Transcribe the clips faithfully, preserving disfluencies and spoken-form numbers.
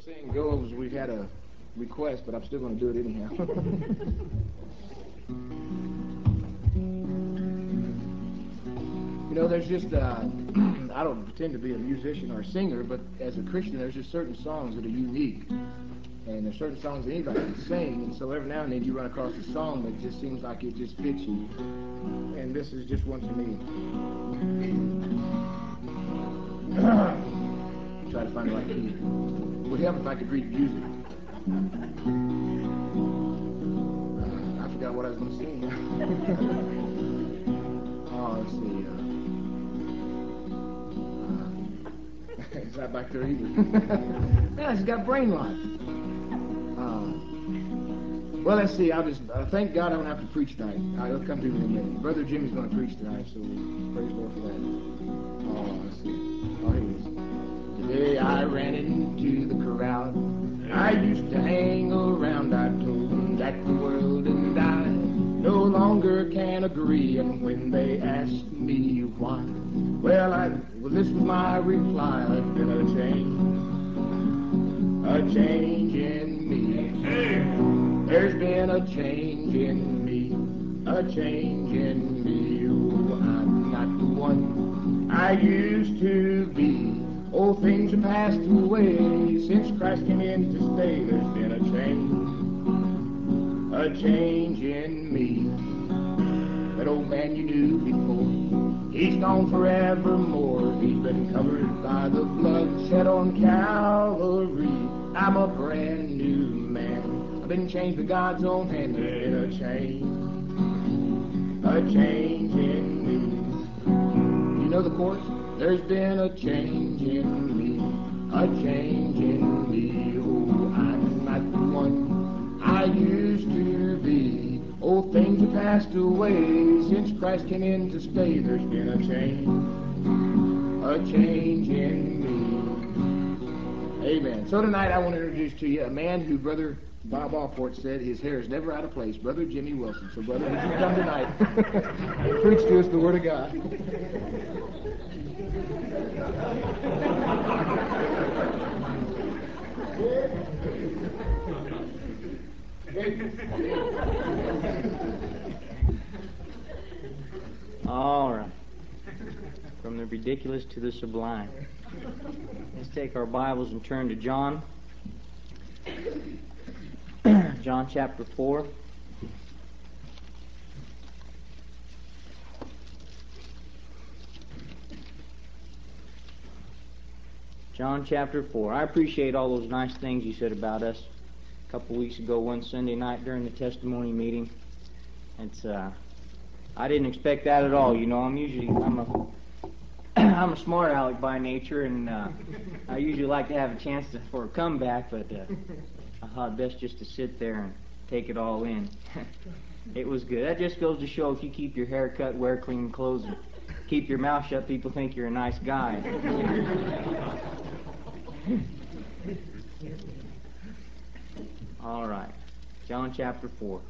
saying goes, we've had a request, but I'm still going to do it anyhow. You know, there's just, uh, I don't pretend to be a musician or a singer, but as a Christian, there's just certain songs that are unique. And there's certain songs that anybody can sing, and so every now and then you run across a song that just seems like it just fits you. And this is just one to me. Try to find the right key. Would help if I could read music. Uh, I forgot what I was going to sing. Oh, let's see. Uh, uh, it's not back there either. Yeah, she's got brain rot. Uh, well, let's see. I'll just uh, thank God I don't have to preach tonight. Uh, he'll come to me in a minute. Brother Jimmy's going to preach tonight, so praise the Lord for that. Oh, let's see. Oh, here it is. Today I ran into the crowd I used to hang around. I told them that the world and I no longer can agree. And when they asked me why, well, I well, this was my reply. There's been a change, a change in me. There's been a change in me, a change in me. Oh, I'm not the one I used to be. Old things have passed away since Christ came in to stay. There's been a change, a change in me. That old man you knew before, he's gone forevermore. He's been covered by the blood shed on Calvary. I'm a brand new man. I've been changed by God's own hand. There's been a change, a change in me. You know the chorus? There's been a change in me, a change in me. Oh, I'm not the one I used to be. Old things have passed away since Christ came in to stay. There's been a change, a change in me. Amen. So tonight I want to introduce to you a man who Brother Bob Allport said his hair is never out of place, Brother Jimmy Wilson. So, brother, would you come tonight and preach to us the Word of God? All right. From the ridiculous to the sublime. Let's take our Bibles and turn to John. John chapter four. John chapter four. I appreciate all those nice things you said about us a couple weeks ago, one Sunday night during the testimony meeting. It's uh, I didn't expect that at all. You know, I'm usually I'm a I'm a smart aleck by nature, and uh, I usually like to have a chance to, for a comeback, but uh, I thought best just to sit there and take it all in. It was good. That just goes to show if you keep your hair cut, wear clean clothes, and keep your mouth shut, people think you're a nice guy. All right, John chapter four.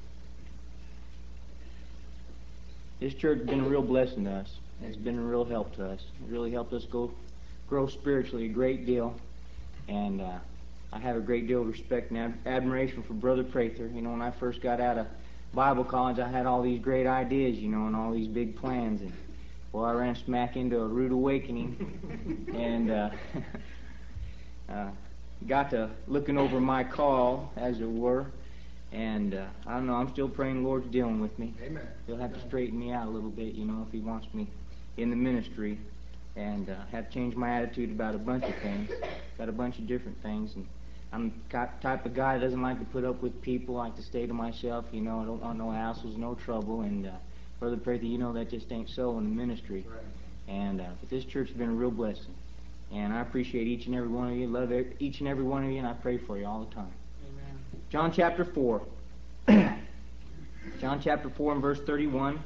This church has been a real blessing to us. It's been a real help to us. It really helped us go grow spiritually a great deal. And uh, I have a great deal of respect and ad- admiration for Brother Prather. You know, when I first got out of Bible college, I had all these great ideas, you know, and all these big plans. And, well, I ran smack into a rude awakening. and uh, uh, got to looking over my call, as it were. And uh, I don't know, I'm still praying the Lord's dealing with me. Amen. He'll have to straighten me out a little bit, you know, if He wants me in the ministry. And uh, have to change my attitude about a bunch of things, about a bunch of different things. And I'm the type of guy that doesn't like to put up with people, like to stay to myself, you know, I don't want no hassles, no trouble. And uh, Brother Prather, you know that just ain't so in the ministry. Right. And uh, but this church has been a real blessing. And I appreciate each and every one of you, love each and every one of you, and I pray for you all the time. John chapter four. John chapter four and verse thirty-one.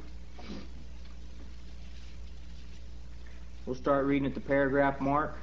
We'll start reading at the paragraph mark.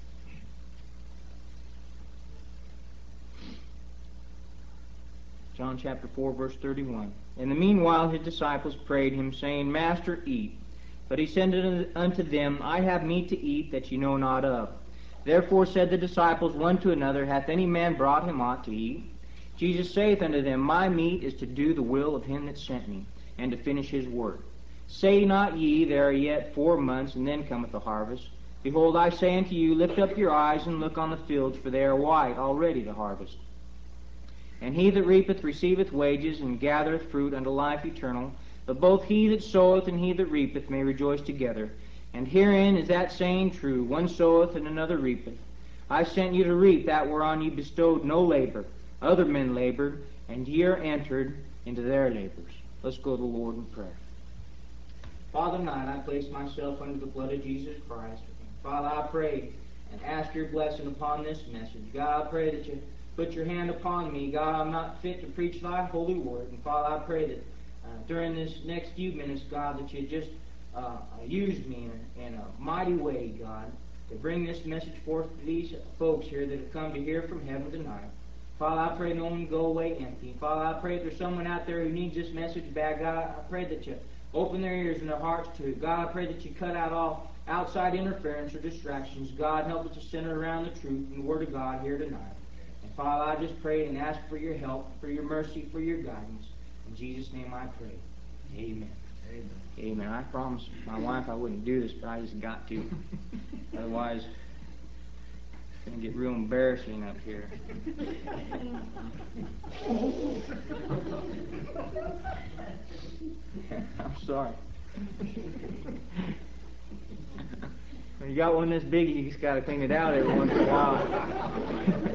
John chapter four, verse thirty-one. In the meanwhile his disciples prayed him, saying, Master, eat. But he said unto them, I have meat to eat that ye know not of. Therefore said the disciples one to another, Hath any man brought him aught to eat? Jesus saith unto them, My meat is to do the will of him that sent me, and to finish his work. Say not ye, There are yet four months, and then cometh the harvest. Behold, I say unto you, Lift up your eyes, and look on the fields, for they are white already to harvest. And he that reapeth receiveth wages, and gathereth fruit unto life eternal. But both he that soweth and he that reapeth may rejoice together. And herein is that saying true, One soweth and another reapeth. I sent you to reap that whereon ye bestowed no labor. Other men labored, and ye are entered into their labors. Let's go to the Lord in prayer. Father, tonight I place myself under the blood of Jesus Christ. Father, I pray and ask your blessing upon this message. God, I pray that you put your hand upon me. God, I'm not fit to preach thy holy word. And Father, I pray that uh, during this next few minutes, God, that you just uh, use me in, in a mighty way, God, to bring this message forth to these folks here that have come to hear from heaven tonight. Father, I pray no one go away empty. Father, I pray if there's someone out there who needs this message back, God, I pray that you open their ears and their hearts to it. God, I pray that you cut out all outside interference or distractions. God, help us to center around the truth and the Word of God here tonight. And Father, I just pray and ask for your help, for your mercy, for your guidance. In Jesus' name I pray. Amen. Amen. Amen. I promised my wife I wouldn't do this, but I just got to. Otherwise, it's going to get real embarrassing up here. I'm sorry. When you got one this big, you just got to clean it out every once in a while.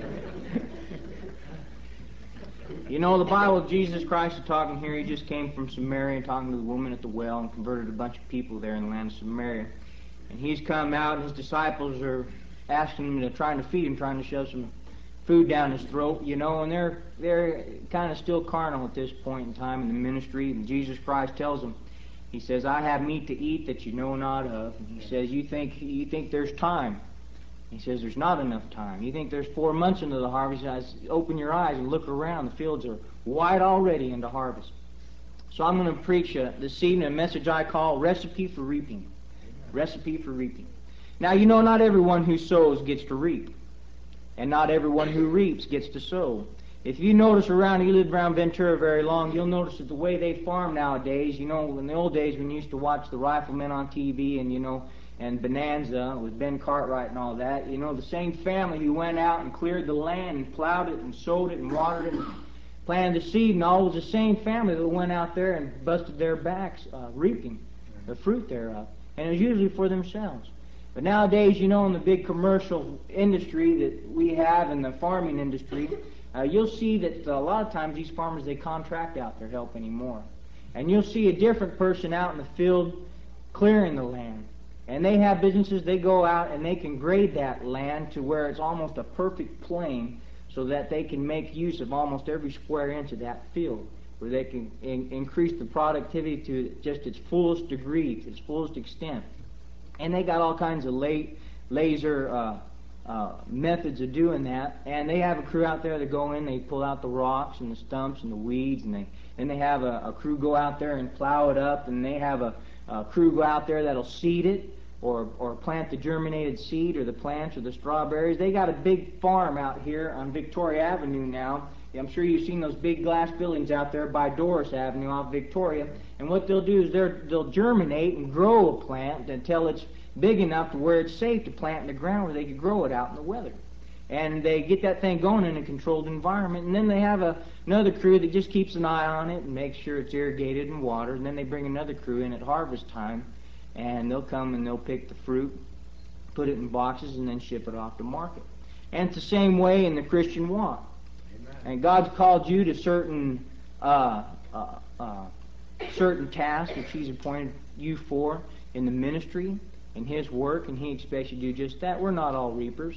You know, the Bible, Jesus Christ is talking here. He just came from Samaria and talking to the woman at the well and converted a bunch of people there in the land of Samaria. And he's come out, and his disciples are asking him, to trying to feed him, trying to shove some food down his throat, you know, and they're they're kind of still carnal at this point in time in the ministry. And Jesus Christ tells them, he says, I have meat to eat that you know not of. And he says, you think you think there's time. He says, there's not enough time. You think there's four months into the harvest. Guys, open your eyes and look around. The fields are white already into harvest. So I'm going to preach uh, this evening a message I call Recipe for Reaping. Recipe for Reaping. Now, you know, not everyone who sows gets to reap. And not everyone who reaps gets to sow. If you notice around, you live around Ventura very long, you'll notice that the way they farm nowadays, you know, in the old days when you used to watch the Riflemen on T V and, you know, and Bonanza with Ben Cartwright and all that, you know, the same family who went out and cleared the land and plowed it and sowed it and watered it and planted the seed and all was the same family that went out there and busted their backs uh, reaping the fruit thereof. And it was usually for themselves. But nowadays, you know, in the big commercial industry that we have in the farming industry, uh, you'll see that a lot of times these farmers, they contract out their help anymore. And you'll see a different person out in the field clearing the land. And they have businesses, they go out and they can grade that land to where it's almost a perfect plain so that they can make use of almost every square inch of that field, where they can in increase the productivity to just its fullest degree, to its fullest extent. And they got all kinds of late, laser uh, uh, methods of doing that. And they have a crew out there that go in, they pull out the rocks and the stumps and the weeds, and they then they have a, a crew go out there and plow it up, and they have a, a crew go out there that'll seed it, or or plant the germinated seed, or the plants, or the strawberries. They got a big farm out here on Victoria Avenue now. I'm sure you've seen those big glass buildings out there by Doris Avenue off Victoria. And what they'll do is they're, they'll germinate and grow a plant until it's big enough to where it's safe to plant in the ground where they could grow it out in the weather. And they get that thing going in a controlled environment. And then they have a, another crew that just keeps an eye on it and makes sure it's irrigated and watered. And then they bring another crew in at harvest time. And they'll come and they'll pick the fruit, put it in boxes, and then ship it off to market. And it's the same way in the Christian walk. And God's called you to certain uh, uh, uh, certain tasks which He's appointed you for in the ministry, in His work, and He expects you to do just that. We're not all reapers.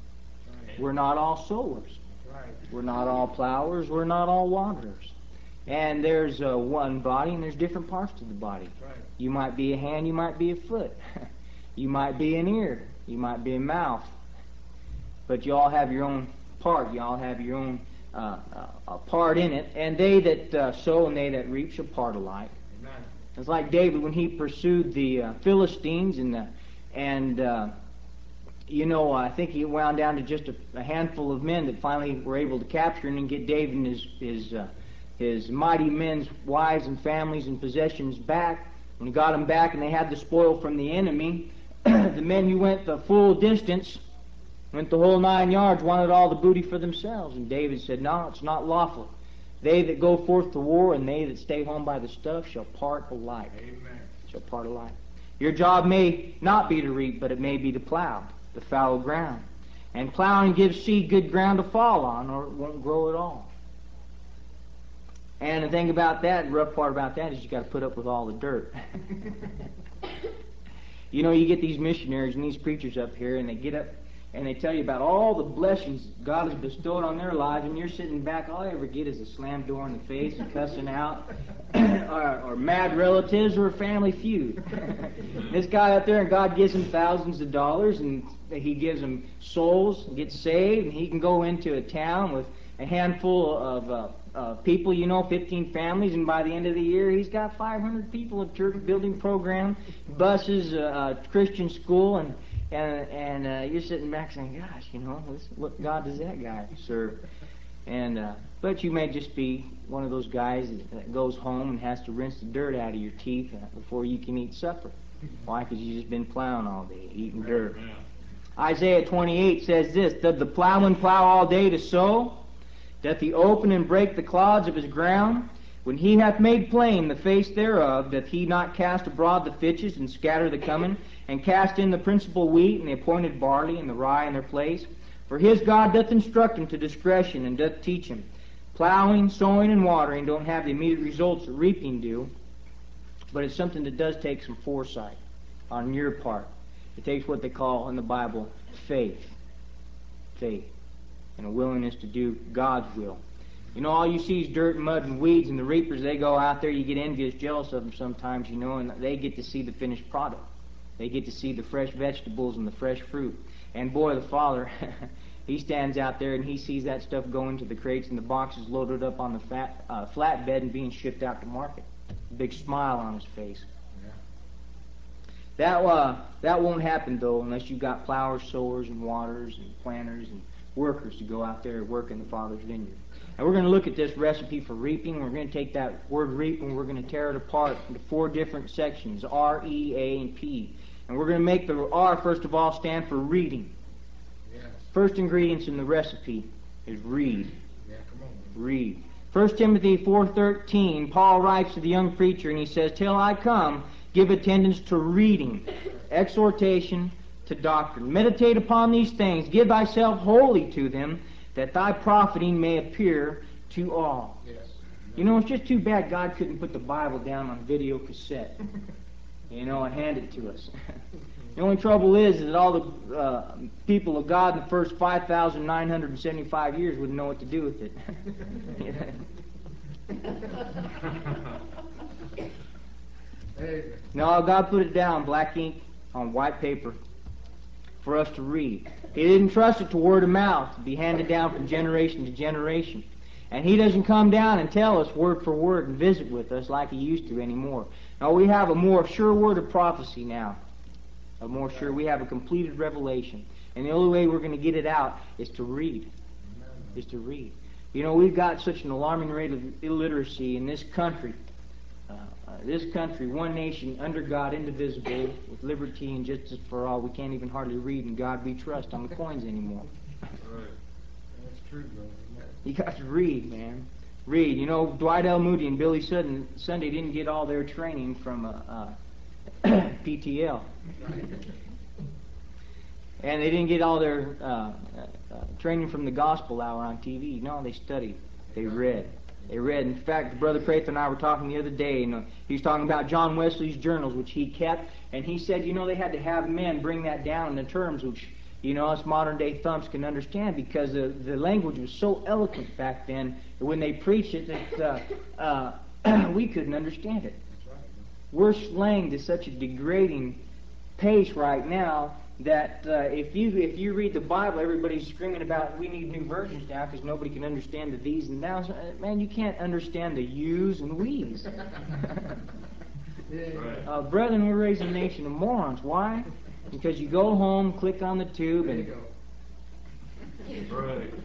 We're not all sowers. We're not all plowers. We're not all waterers. And there's uh, one body, and there's different parts to the body. You might be a hand, you might be a foot. You might be an ear, you might be a mouth. But you all have your own part. You all have your own Uh, uh, a part in it, and they that uh, sow and they that reap shall part alike. Amen. It's like David when he pursued the uh, Philistines and the, and uh, you know, I think he wound down to just a, a handful of men that finally were able to capture him and get David and his his uh, his mighty men's wives and families and possessions back. When he got them back and they had the spoil from the enemy, the men who went the full distance, went the whole nine yards, wanted all the booty for themselves. And David said, no, it's not lawful. They that go forth to war and they that stay home by the stuff shall part alike. Amen. Shall part alike. Your job may not be to reap, but it may be to plow the fallow ground. And plowing gives seed good ground to fall on, or it won't grow at all. And the thing about that, the rough part about that, is you got to put up with all the dirt. You know, you get these missionaries and these preachers up here, and they get up and they tell you about all the blessings God has bestowed on their lives, and you're sitting back, all I ever get is a slam door in the face and cussing out, or, or mad relatives, or a family feud. This guy up there, and God gives him thousands of dollars, and he gives him souls, gets saved, and he can go into a town with a handful of uh, uh, people, you know, fifteen families, and by the end of the year, he's got five hundred people, a church building program, buses, uh, a Christian school, and And, and uh, you're sitting back saying, gosh, you know, this, what God does that guy serve? And uh, but you may just be one of those guys that, that goes home and has to rinse the dirt out of your teeth before you can eat supper. Why? Because you've just been plowing all day, eating dirt. Isaiah twenty-eight says this, doth the plowman plow all day to sow? Doth he open and break the clods of his ground? When he hath made plain the face thereof, doth he not cast abroad the fitches, and scatter the cummin, and cast in the principal wheat, and the appointed barley, and the rye in their place? For his God doth instruct him to discretion, and doth teach him. Plowing, sowing, and watering don't have the immediate results that reaping do, but it's something that does take some foresight on your part. It takes what they call in the Bible faith. Faith. And a willingness to do God's will. You know, all you see is dirt and mud and weeds, and the reapers, they go out there, you get envious, jealous of them sometimes, you know, and they get to see the finished product. They get to see the fresh vegetables and the fresh fruit. And boy, the Father, he stands out there and he sees that stuff go into the crates and the boxes loaded up on the fat, uh, flatbed and being shipped out to market. A big smile on his face. Yeah. That, uh, that won't happen, though, unless you've got plowers, sowers, and waters, and planters, and workers to go out there and work in the Father's vineyard. And we're going to look at this recipe for reaping. We're going to take that word reap and we're going to tear it apart into four different sections, R, E, A, and P. And we're going to make the R, first of all, stand for reading. Yes. First ingredients in the recipe is read. Yeah, come on. Read. First Timothy four thirteen, Paul writes to the young preacher and he says, till I come, give attendance to reading, exhortation, to doctrine. Meditate upon these things, give thyself wholly to them, that thy profiting may appear to all. Yes. You know, it's just too bad God couldn't put the Bible down on video cassette, you know, and hand it to us. The only trouble is that all the uh, people of God in the first five thousand nine hundred seventy-five years wouldn't know what to do with it. Amen. No, God put it down, black ink on white paper, for us to read. He didn't trust it to word of mouth, to be handed down from generation to generation. And He doesn't come down and tell us word for word and visit with us like He used to anymore. Now, we have a more sure word of prophecy now. A more sure, we have a completed revelation. And the only way we're going to get it out is to read. Is to read. You know, we've got such an alarming rate of illiteracy in this country. Uh, uh, this country, one nation, under God, indivisible, with liberty and justice for all. We can't even hardly read "In God We Trust" on the coins anymore. Right. That's true, brother. You got to read, man. Read. You know, Dwight L. Moody and Billy Sutton, Sunday didn't get all their training from uh, uh, P T L. And they didn't get all their uh, uh, training from the Gospel Hour on T V. No, they studied. They read. They read. In fact, Brother Prather and I were talking the other day, and uh, he was talking about John Wesley's journals, which he kept, and he said, you know, they had to have men bring that down in terms which, you know, us modern-day thumps can understand, because the, the language was so eloquent back then that when they preached it, that uh, uh, we couldn't understand it. That's right. We're slang to such a degrading pace right now that uh, if you if you read the Bible, everybody's screaming about we need new versions now because nobody can understand the these and thous. Uh, man, you can't understand the yous and we's. Yeah. uh, brethren, we're raising a nation of morons. Why? Because you go home, click on the tube, There and you go. Right.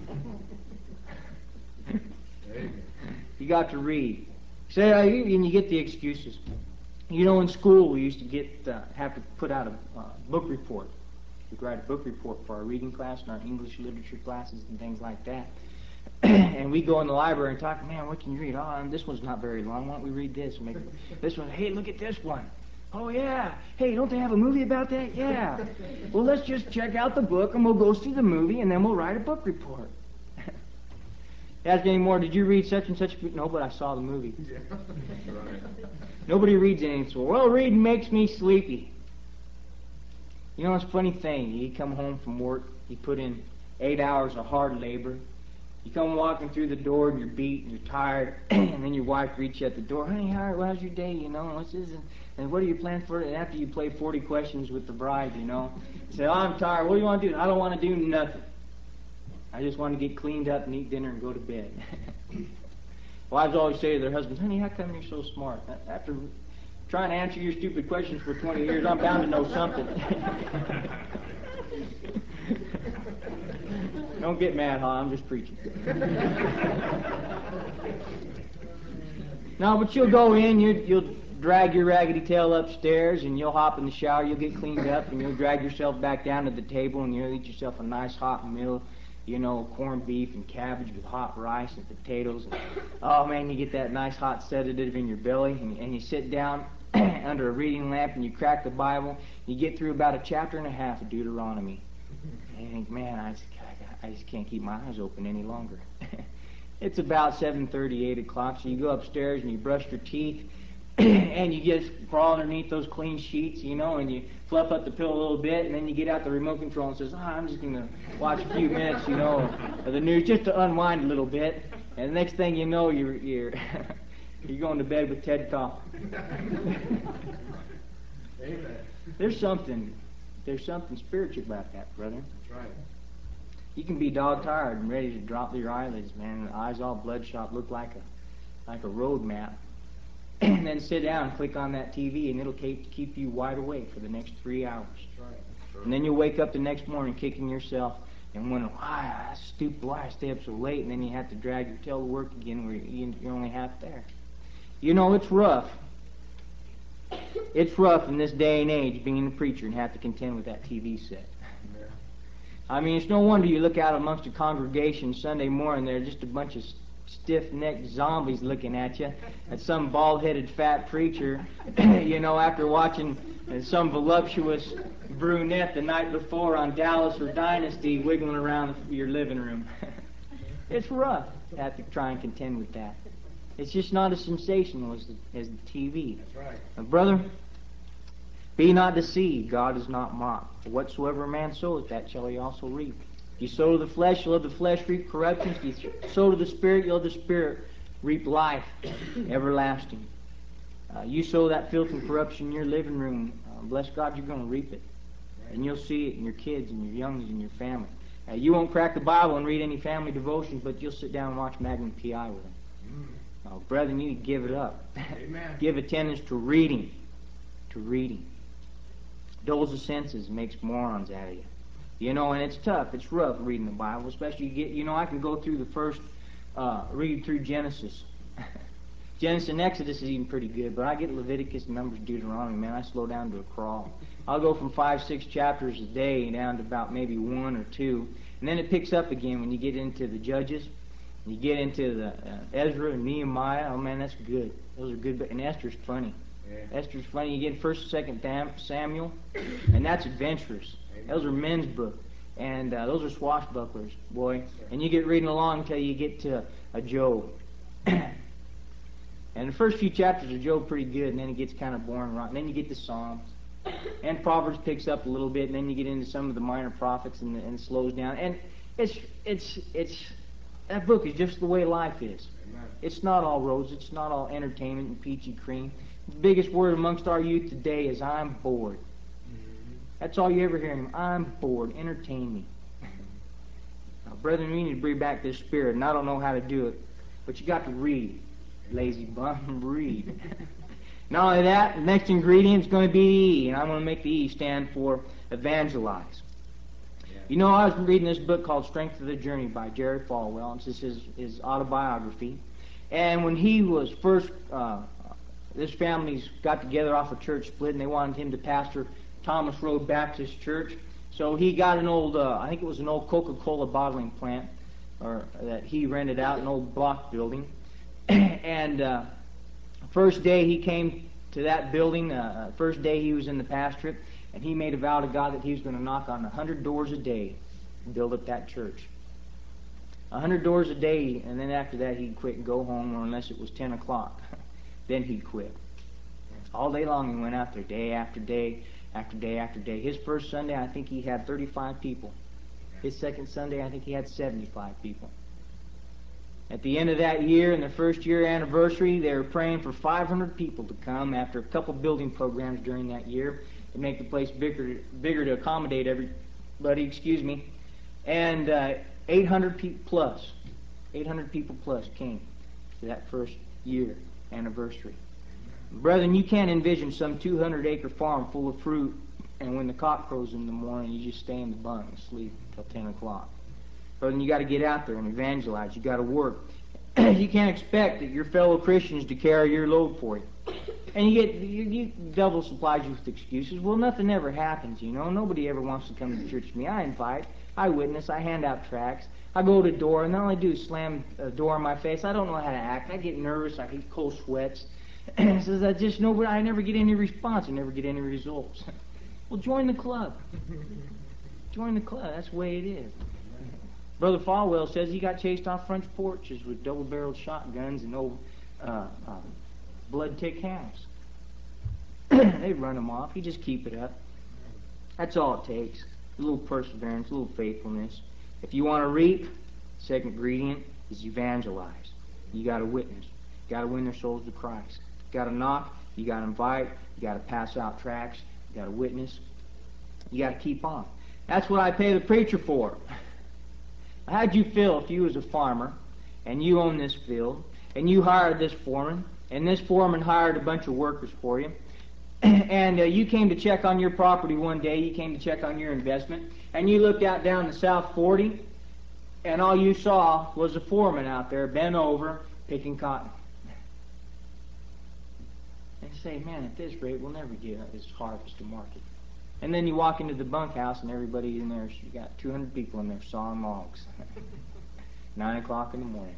Amen. you got to read. Say, uh, you, and you get the excuses. You know, in school we used to get uh, have to put out a uh, book report. We'd write a book report for our reading class and our English literature classes and things like that. And we go in the library and talk, man, what can you read? Oh, and this one's not very long. Why don't we read this? Make this one. Hey, look at this one. Oh, yeah. Hey, don't they have a movie about that? Yeah. Well, let's just check out the book, and we'll go see the movie, and then we'll write a book report. Ask any more, did you read such and such a book? No, but I saw the movie. Yeah. Right. Nobody reads anything. So, well, reading makes me sleepy. You know, it's a funny thing. You come home from work, you put in eight hours of hard labor. You come walking through the door and you're beat and you're tired, and then your wife greets you at the door. Honey, how, how's your day? You know, what's this? And, and what are your plans for it? And after you play forty questions with the bride, you know, you say, oh, I'm tired. What do you want to do? I don't want to do nothing. I just want to get cleaned up and eat dinner and go to bed. Wives always say to their husbands, honey, how come you're so smart? After trying to answer your stupid questions for twenty years, I'm bound to know something. Don't get mad, huh? I'm just preaching. No, but you'll go in, you, you'll drag your raggedy tail upstairs, and you'll hop in the shower, you'll get cleaned up, and you'll drag yourself back down to the table, and you'll eat yourself a nice hot meal, you know, corned beef and cabbage with hot rice and potatoes. And, oh, man, you get that nice hot sedative in your belly, and, and you sit down under a reading lamp, and you crack the Bible. You get through about a chapter and a half of Deuteronomy. And you think, man, I just, I just can't keep my eyes open any longer. It's about seven thirty, eight o'clock, so you go upstairs and you brush your teeth, and you just crawl underneath those clean sheets, you know, and you fluff up the pillow a little bit, and then you get out the remote control and says, oh, I'm just going to watch a few minutes, you know, of the news just to unwind a little bit. And the next thing you know, you're you're, you're going to bed with Ted Koppel. Amen. There's something, there's something spiritual about that, brother. That's right. You can be dog tired and ready to drop your eyelids, man, and the eyes all bloodshot, look like a like a road map. And then sit down and click on that T V, and it'll keep, keep you wide awake for the next three hours. That's right. That's And then you'll wake up the next morning kicking yourself and wondering, why, that's stupid, why I stay up so late, and then you have to drag your tail to work again where you- you're only half there. You know, it's rough. It's rough in this day and age being a preacher and have to contend with that T V set. Yeah. I mean, it's no wonder you look out amongst a congregation Sunday morning, they're just a bunch of stiff-necked zombies looking at you, at some bald-headed fat preacher, you know, after watching uh, some voluptuous brunette the night before on Dallas or Dynasty wiggling around your living room. It's rough to have to try and contend with that. It's just not as sensational as the, as the T V. That's right. Now, brother, be not deceived, God is not mocked. For whatsoever a man soweth, that shall he also reap. If you sow to the flesh, you'll of the flesh reap corruption. If you sow to the Spirit, you'll of the Spirit reap life everlasting. Uh, you sow that filth and corruption in your living room, uh, bless God, you're going to reap it. And you'll see it in your kids and your youngs and your family. Uh, you won't crack the Bible and read any family devotions, but you'll sit down and watch Magnum P I with them. Mm. Oh, brethren, you need to give it up. Amen. Give attendance to reading. To reading. Dulls the senses, makes morons out of you. You know, and it's tough. It's rough reading the Bible, especially you get, you know, I can go through the first, uh, read through Genesis. Genesis and Exodus is even pretty good, but I get Leviticus, Numbers, Deuteronomy, man, I slow down to a crawl. I'll go from five, six chapters a day down to about maybe one or two, and then it picks up again when you get into the Judges, you get into the uh, Ezra and Nehemiah. Oh man, that's good. Those are good, and Esther's funny. Yeah. Esther's funny. You get First, Second Samuel, and that's adventurous. Those are men's books, and uh, those are swashbucklers, boy. And you get reading along until you get to a Job. And the first few chapters of Job pretty good, and then it gets kind of boring, rotten. Then you get to Psalms, and Proverbs picks up a little bit, and then you get into some of the minor prophets, and, and it slows down. And it's it's it's that book is just the way life is. Amen. It's not all roses. It's not all entertainment and peachy cream. The biggest word amongst our youth today is "I'm bored." Mm-hmm. That's all you ever hear him. I'm bored. Entertain me. Now, brethren, we need to bring back this spirit, and I don't know how to do it, but you got to read. Lazy bum, read. Not only that, the next ingredient is going to be the E, and I'm going to make the E stand for evangelize. You know, I was reading this book called Strength of the Journey by Jerry Falwell. It's just his, his autobiography. And when he was first, uh, this family's got together off a church split, and they wanted him to pastor Thomas Road Baptist Church. So he got an old, uh, I think it was an old Coca-Cola bottling plant, or that he rented out, an old block building. And uh, first day he came to that building, uh, first day he was in the pastorate, and he made a vow to God that he was going to knock on a hundred doors a day and build up that church. A hundred doors a day, and then after that he'd quit and go home, or unless it was ten o'clock. Then he'd quit. All day long he went out there, day after day, after day after day. His first Sunday, I think he had thirty-five people. His second Sunday, I think he had seventy-five people. At the end of that year, in the first year anniversary, they were praying for five hundred people to come after a couple building programs during that year to make the place bigger, bigger to accommodate everybody, excuse me. And uh, eight hundred people plus, eight hundred people plus came to that first year anniversary. Brethren, you can't envision some two hundred acre farm full of fruit, and when the cock crows in the morning, you just stay in the bunk and sleep until ten o'clock. Brethren, you got to get out there and evangelize. You got to work. You can't expect that your fellow Christians to carry your load for you. And you get, you, you devil supplies you with excuses. Well, nothing ever happens, you know. Nobody ever wants to come to church with me. I invite, I witness, I hand out tracts. I go to the door, and all I do is slam a door in my face. I don't know how to act. I get nervous. I get cold sweats. It says I just know, I never get any response. I never get any results. Well, join the club. Join the club. That's the way it is. Brother Falwell says he got chased off front porches with double-barreled shotguns and old uh, uh, blood-tick hammers. They run him off. You just keep it up. That's all it takes. A little perseverance, a little faithfulness. If you want to reap, the second ingredient is evangelize. You got to witness. You got to win their souls to Christ. You got to knock. You got to invite. You got to pass out tracts. You got to witness. You got to keep on. That's what I pay the preacher for. How'd you feel if you was a farmer and you owned this field and you hired this foreman and this foreman hired a bunch of workers for you and uh, you came to check on your property one day, you came to check on your investment, and you looked out down the South forty and all you saw was a foreman out there bent over picking cotton. And you say, man, at this rate we'll never get this harvest to market. And then you walk into the bunkhouse and everybody in there, you got two hundred people in there sawing logs. Nine o'clock in the morning.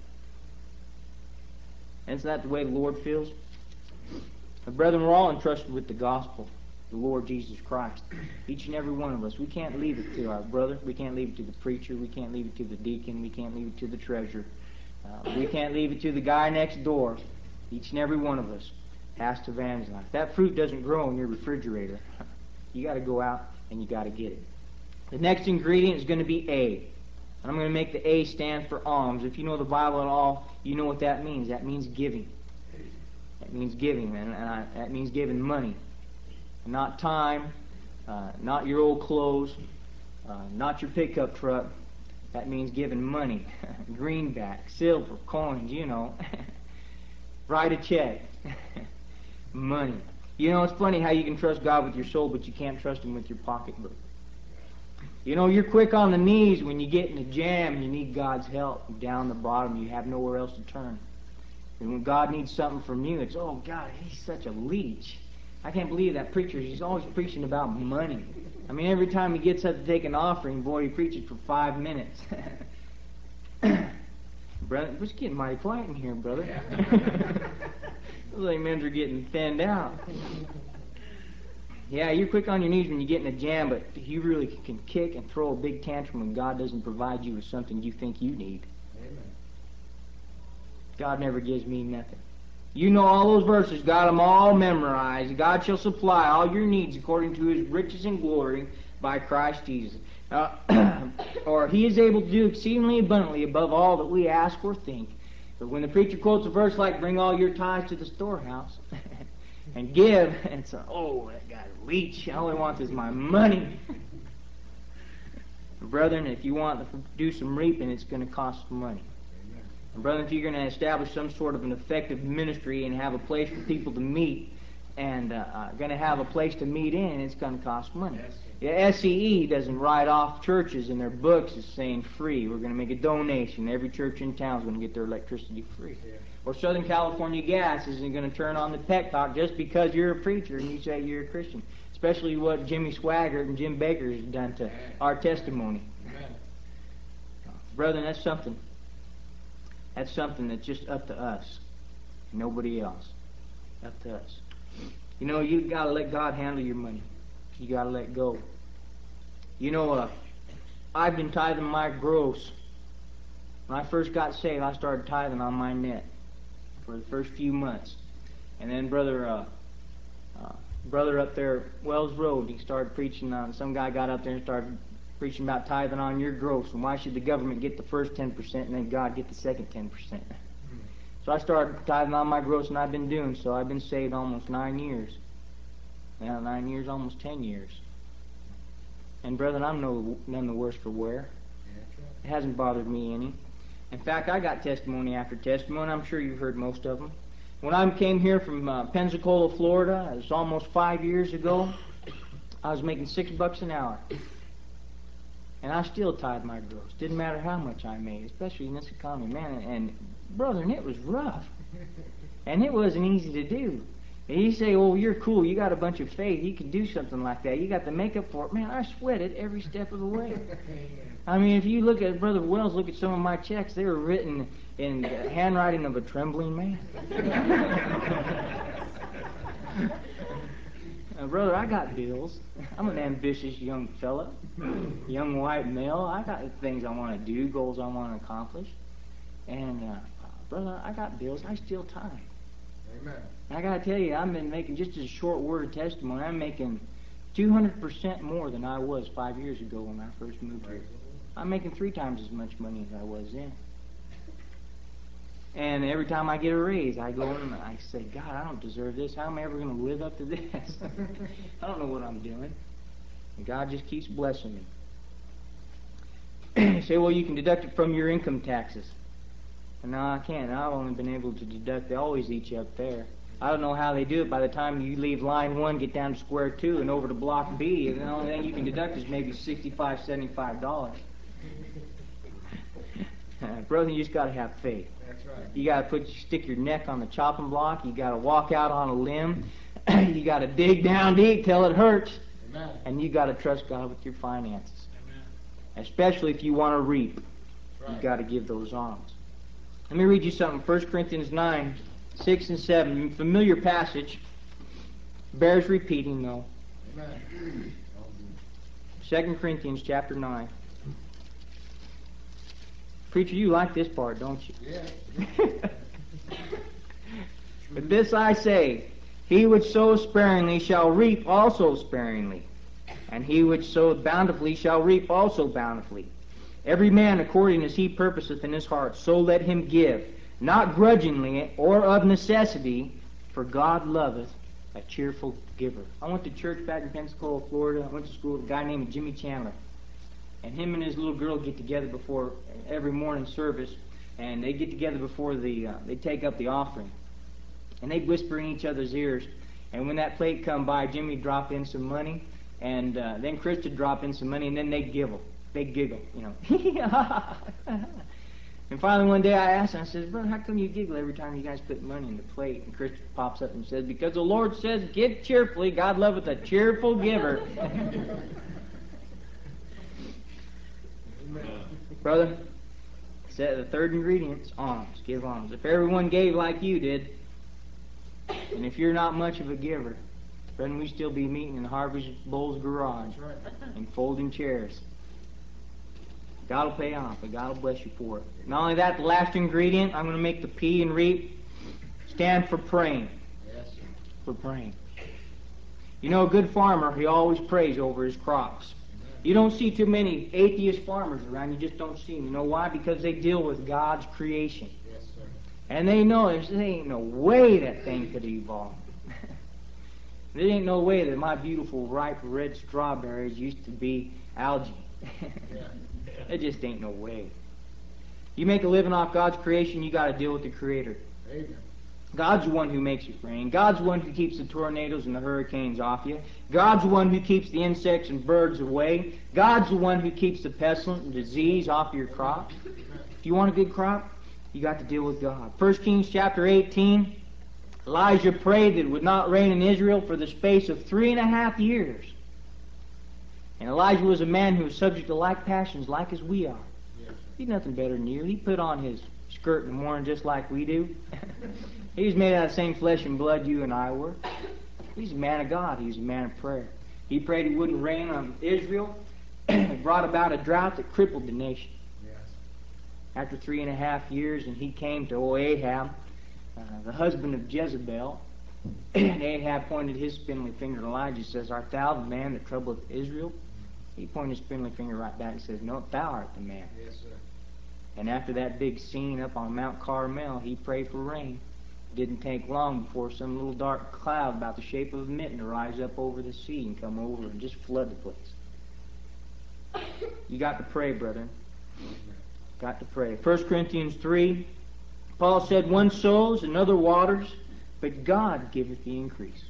Isn't that the way the Lord feels? But brethren, we're all entrusted with the gospel, the Lord Jesus Christ. Each and every one of us. We can't leave it to our brother. We can't leave it to the preacher. We can't leave it to the deacon. We can't leave it to the treasurer. Uh, we can't leave it to the guy next door. Each and every one of us has to evangelize. That fruit doesn't grow in your refrigerator. You got to go out and you got to get it. The next ingredient is going to be A. I'm going to make the A stand for alms. If you know the Bible at all, you know what that means. That means giving. That means giving, and, and I, that means giving money. Not time, uh, not your old clothes, uh, not your pickup truck. That means giving money. Greenback, silver, coins, you know. Write a check. Money. You know, it's funny how you can trust God with your soul, but you can't trust Him with your pocketbook. You know, you're quick on the knees when you get in a jam and you need God's help. Down the bottom, you have nowhere else to turn. And when God needs something from you, it's, oh, God, he's such a leech. I can't believe that preacher. He's always preaching about money. I mean, every time he gets up to take an offering, boy, he preaches for five minutes. Brother, it's getting mighty quiet in here, brother. Those amens are getting thinned out. Yeah, you're quick on your knees when you get in a jam, but you really can kick and throw a big tantrum when God doesn't provide you with something you think you need. Amen. God never gives me nothing. You know all those verses, got them all memorized. God shall supply all your needs according to His riches and glory by Christ Jesus. Uh, or He is able to do exceedingly abundantly above all that we ask or think. But when the preacher quotes a verse like, bring all your tithes to the storehouse and give, and it's, oh, that guy's a leech. All he wants is my money. Brethren, if you want to do some reaping, it's going to cost some money. And brethren, if you're going to establish some sort of an effective ministry and have a place for people to meet and uh, uh, going to have a place to meet in, and it's going to cost money. Yeah, S E E doesn't write off churches in their books as saying free. We're going to make a donation. Every church in town is going to get their electricity free. Yeah. Or Southern California Gas isn't going to turn on the petcock just because you're a preacher and you say you're a Christian. Especially what Jimmy Swaggart and Jim Baker has done to our testimony. Amen. Brethren, that's something. That's something that's just up to us. Nobody else. Up to us. You know, you got to let God handle your money. You got to let go. You know, uh, I've been tithing my gross. When I first got saved, I started tithing on my net for the first few months. And then brother, uh, uh, brother up there, Wells Road, he started preaching on, some guy got up there and started preaching about tithing on your gross. And why should the government get the first ten percent and then God get the second ten percent? So I started tithing on my gross, and I've been doing so. I've been saved almost nine years. Now, nine years, almost ten years. And, brethren, I'm no, none the worse for wear. It hasn't bothered me any. In fact, I got testimony after testimony. I'm sure you've heard most of them. When I came here from uh, Pensacola, Florida, it was almost five years ago, I was making six bucks an hour. And I still tithed my gross. Didn't matter how much I made, especially in this economy. Man, and, and brethren, it was rough. And it wasn't easy to do. And you say, oh, you're cool, you got a bunch of faith, you can do something like that. You got the makeup for it. Man, I sweated every step of the way. I mean, if you look at Brother Wells, look at some of my checks, they were written in the handwriting of a trembling man. Uh, brother, I got bills. I'm an ambitious young fella, young white male. I got things I want to do, goals I want to accomplish. And, uh, brother, I got bills. I still tithe. Amen. I got to tell you, I've been making, just as a short word of testimony, I'm making two hundred percent more than I was five years ago when I first moved here. I'm making three times as much money as I was then. And every time I get a raise, I go in and I say, God, I don't deserve this. How am I ever going to live up to this? I don't know what I'm doing. And God just keeps blessing me. You say, well, you can deduct it from your income taxes. And no, I can't. I've only been able to deduct. They always eat you up there. I don't know how they do it. By the time you leave line one, get down to square two, and over to block B, the only thing you can deduct is maybe sixty-five dollars, seventy-five dollars. Uh, brother, you just got to have faith. That's right. You got to put stick your neck on the chopping block. You got to walk out on a limb. You got to dig down deep till it hurts. Amen. And you got to trust God with your finances. Amen. Especially if you want to reap. Right. You got to give those alms. Let me read you something. First Corinthians nine, six and seven. Familiar passage. Bears repeating, though. Amen. Second Corinthians chapter nine. Preacher, you like this part, don't you? Yeah. But this I say, he which sows sparingly shall reap also sparingly, and he which soweth bountifully shall reap also bountifully. Every man according as he purposeth in his heart, so let him give, not grudgingly or of necessity, for God loveth a cheerful giver. I went to church back in Pensacola, Florida. I went to school with a guy named Jimmy Chandler. And him and his little girl get together before every morning service, and they get together before the uh, they take up the offering, and they whisper in each other's ears. And when that plate come by, Jimmy drop in some money, and uh, then Chris would drop in some money, and then they giggle, they giggle, you know. And finally one day I asked him, I said, brother, how come you giggle every time you guys put money in the plate? And Chris pops up and says, because the Lord says, give cheerfully, God loveth a cheerful giver. Brother, said the third ingredient is alms. Give alms. If everyone gave like you did, and if you're not much of a giver, then we still be meeting in Harvey Bowles' garage and folding chairs. God will pay off, but God will bless you for it. Not only that, the last ingredient, I'm going to make the P and reap stand for praying. Yes. For praying. You know, a good farmer, he always prays over his crops. You don't see too many atheist farmers around. You just don't see them. You know why? Because they deal with God's creation. Yes, sir. And they know there ain't no way that thing could evolve. There ain't no way that my beautiful ripe red strawberries used to be algae. Yeah. There just ain't no way. You make a living off God's creation, you got to deal with the Creator. Amen. God's the one who makes it rain. God's the one who keeps the tornadoes and the hurricanes off you. God's the one who keeps the insects and birds away. God's the one who keeps the pestilence and disease off your crops. If you want a good crop, you got to deal with God. First Kings chapter eighteen, Elijah prayed that it would not rain in Israel for the space of three and a half years. And Elijah was a man who was subject to like passions like as we are. He's nothing better than you. He put on his skirt in the morning just like we do. He was made out of the same flesh and blood you and I were. He's a man of God. He was a man of prayer. He prayed it wouldn't rain on Israel. It brought about a drought that crippled the nation. Yes. After three and a half years, and he came to old Ahab, uh, the husband of Jezebel. And Ahab pointed his spindly finger at Elijah, says, "Art thou the man that troubleth Israel?" He pointed his spindly finger right back and says, "No, thou art the man." Yes, sir. And after that big scene up on Mount Carmel, he prayed for rain. It didn't take long before some little dark cloud about the shape of a mitten to rise up over the sea and come over and just flood the place. You got to pray, brother. Got to pray. First Corinthians three, Paul said, "One sows, another waters, but God giveth the increase."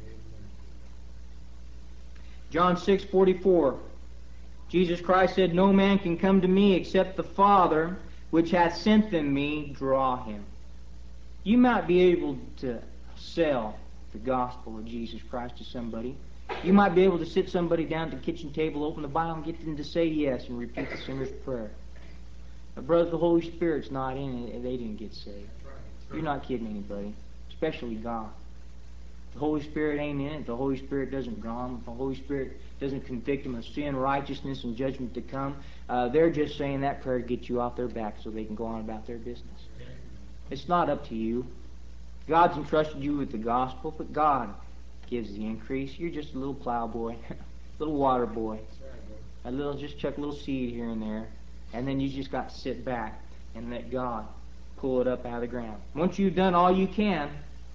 John six forty-four, Jesus Christ said, "No man can come to me except the Father which hath sent them me draw him." You might be able to sell the gospel of Jesus Christ to somebody. You might be able to sit somebody down at the kitchen table, open the Bible, and get them to say yes and repeat the sinner's prayer. But brother, the Holy Spirit's not in it. They didn't get saved. You're not kidding anybody, especially God. The Holy Spirit ain't in it. The Holy Spirit doesn't draw them. The Holy Spirit doesn't convict them of sin, righteousness, and judgment to come. Uh, they're just saying that prayer to get you off their back so they can go on about their business. It's not up to you. God's entrusted you with the gospel, but God gives the increase. You're just a little plow boy, a little water boy. A little, just chuck a little seed here and there, and then you just got to sit back and let God pull it up out of the ground. Once you've done all you can,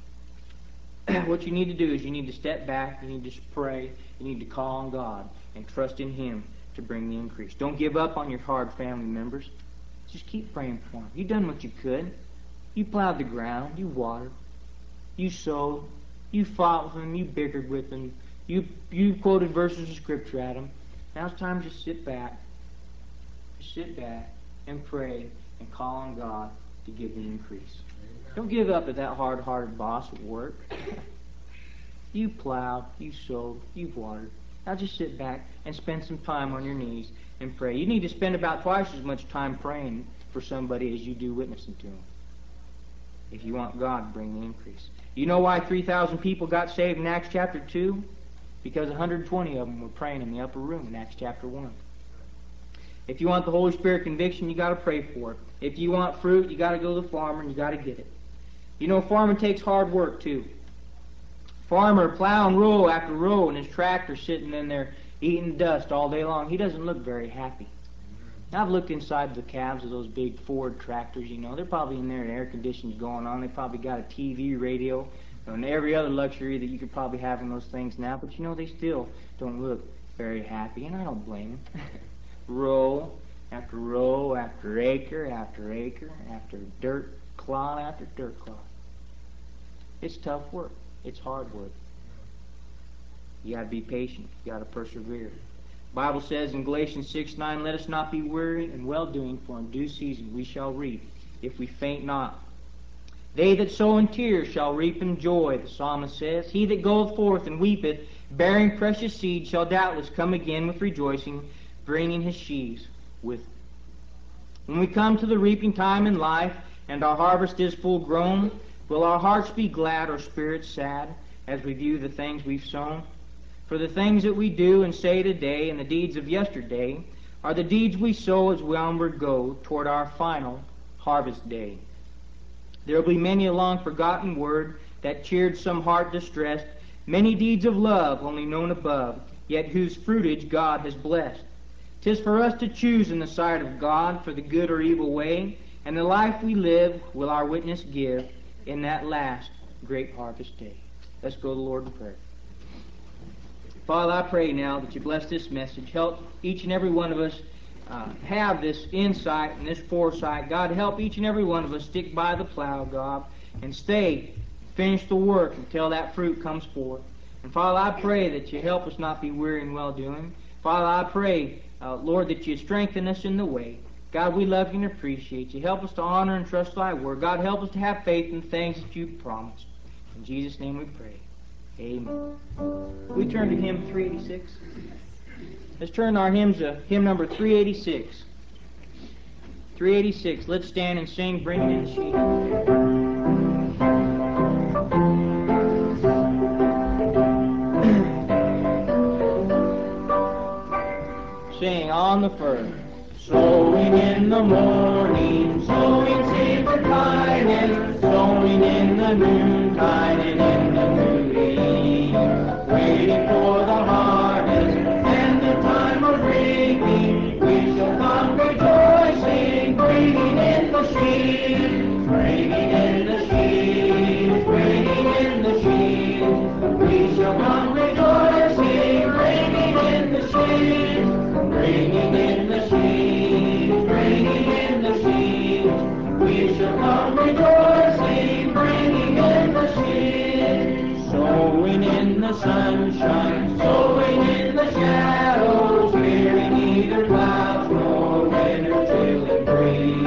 what you need to do is you need to step back, you need to pray, you need to call on God and trust in Him to bring the increase. Don't give up on your hard family members. Just keep praying for them. You've done what you could. You plowed the ground, you watered, you sowed, you fought with them, you bickered with them, you, you quoted verses of Scripture at them. Now it's time to just sit back, just sit back and pray and call on God to give the increase. Amen. Don't give up at that hard-hearted boss at work. You plowed, you sowed, you've watered. Now just sit back and spend some time on your knees and pray. You need to spend about twice as much time praying for somebody as you do witnessing to them, if you want God to bring the increase. You know why three thousand people got saved in Acts chapter two? Because one hundred twenty of them were praying in the upper room in Acts chapter one. If you want the Holy Spirit conviction, you got to pray for it. If you want fruit, you got to go to the farmer and you got to get it. You know, farming takes hard work too. Farmer plowing row after row and his tractor sitting in there eating dust all day long. He doesn't look very happy. I've looked inside the cabs of those big Ford tractors, you know. They're probably in there and air conditioning's going on. They probably got a T V, radio, and every other luxury that you could probably have in those things now. But, you know, they still don't look very happy, and I don't blame them. Row after row after acre after acre after dirt clod after dirt clod. It's tough work. It's hard work. You got to be patient. You got to persevere. The Bible says in Galatians six nine, "Let us not be weary in well-doing, for in due season we shall reap, if we faint not. They that sow in tears shall reap in joy," the psalmist says. "He that goeth forth and weepeth, bearing precious seed, shall doubtless come again with rejoicing, bringing his sheaves with him." When we come to the reaping time in life, and our harvest is full grown, will our hearts be glad or spirits sad, as we view the things we've sown? For the things that we do and say today and the deeds of yesterday are the deeds we sow as we onward go toward our final harvest day. There will be many a long forgotten word that cheered some heart distressed, many deeds of love only known above, yet whose fruitage God has blessed. 'Tis for us to choose in the sight of God for the good or evil way, and the life we live will our witness give in that last great harvest day. Let's go to the Lord in prayer. Father, I pray now that you bless this message. Help each and every one of us uh, have this insight and this foresight. God, help each and every one of us stick by the plow, God, and stay finish the work until that fruit comes forth. And Father, I pray that you help us not be weary in well-doing. Father, I pray, uh, Lord, that you strengthen us in the way. God, we love you and appreciate you. Help us to honor and trust thy word. God, help us to have faith in things that you've promised. In Jesus' name we pray. Amen. We turn to hymn three eighty-six. Let's turn our hymns to hymn number three eighty-six. three eighty-six. Let's stand and sing, Bringing in the Sheep. Sing on the first. Sowing in the morning, sowing seed for kindness, sowing in the noontide and in the noonday, waiting for the harvest and the time of reaping. We shall come rejoicing, bringing in the sheaves, bringing in the sheaves, bringing in the sheaves. We shall come rejoicing, bringing in the sheaves, bringing in the sheaves, bringing in the sheaves. We shall come rejoicing, bringing in the sheaves. Sowing in the sunshine, sowing in the shadows, fearing neither clouds nor winter chill and free.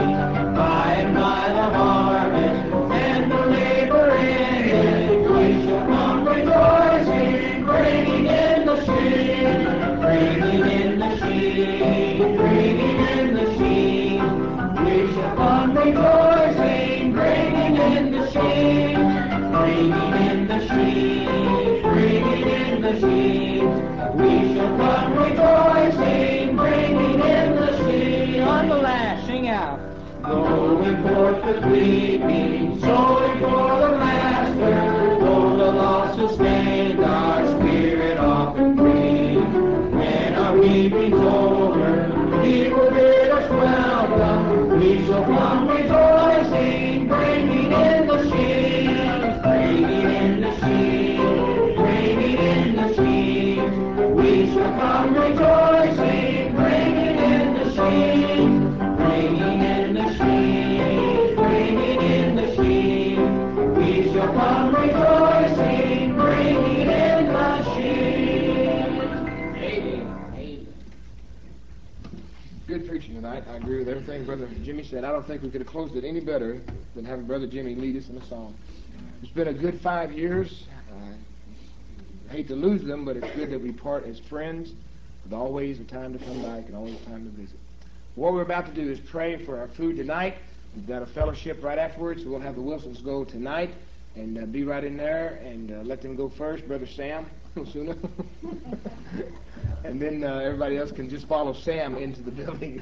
By and by the harvest and the labor ended, we shall come rejoicing, bringing in the sheaves, bringing in the sheaves, bringing in the sheaves. We shall come rejoicing, bringing in the sheaves, bringing in the sheaves, bringing in the sheaves. We shall come rejoicing, bringing in the sheaves. On the last, sing out. Going forth with weeping, sowing for the Master, though the loss sustained, our spirit often grieved. When our weeping's over, he will bid us welcome. We shall come rejoicing, bringing in the sheaves, bringing in the sheaves, bringing in the sheaves. We shall come rejoicing, bringing in the sheaves, bringing in the sheaves, bringing in the sheaves. We shall come rejoicing, bringing in the sheaves. Amen. Good preaching tonight. I agree with everything Brother Jimmy said. I don't think we could have closed it any better than having Brother Jimmy lead us in a song. It's been a good five years. I hate to lose them, but it's good that we part as friends with always a time to come back and always a time to visit. What we're about to do is pray for our food tonight. We've got a fellowship right afterwards, so we'll have the Wilsons go tonight and uh, be right in there and uh, let them go first. Brother Sam, Osuna. And then uh, everybody else can just follow Sam into the building.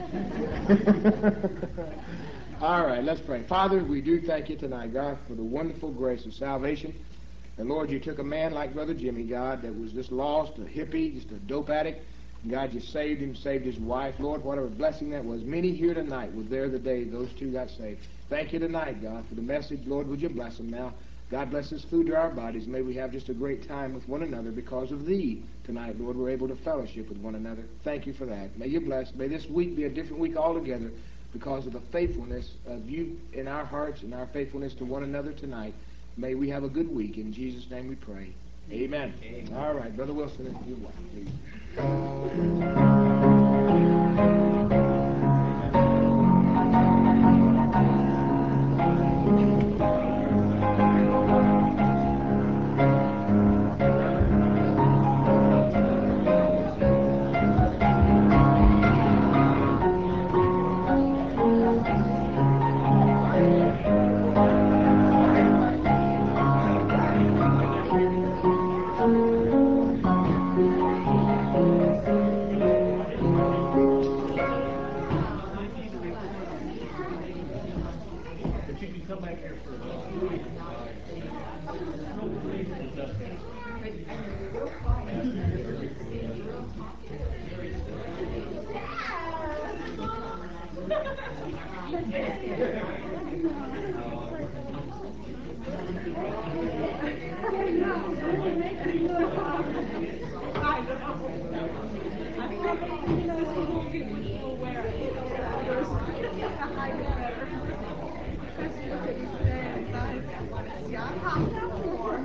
All right, let's pray. Father, we do thank you tonight, God, for the wonderful grace of salvation. And Lord, you took a man like Brother Jimmy, God, that was just lost, a hippie, just a dope addict. And God, you saved him, saved his wife. Lord, whatever blessing that was. Many here tonight were there the day those two got saved. Thank you tonight, God, for the message. Lord, would you bless them now? God bless this food to our bodies. May we have just a great time with one another because of thee tonight, Lord. We're able to fellowship with one another. Thank you for that. May you bless. May this week be a different week altogether because of the faithfulness of you in our hearts and our faithfulness to one another tonight. May we have a good week. In Jesus' name we pray. Amen. Amen. All right, Brother Wilson, if you want, please. Yeah, I'm popping out more.